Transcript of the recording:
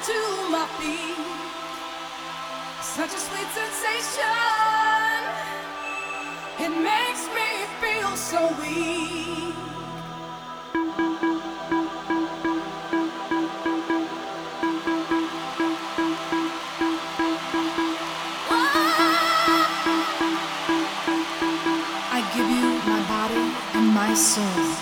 to my feet. Such a sweet sensation. It makes me feel so weak. I give you my body and my soul.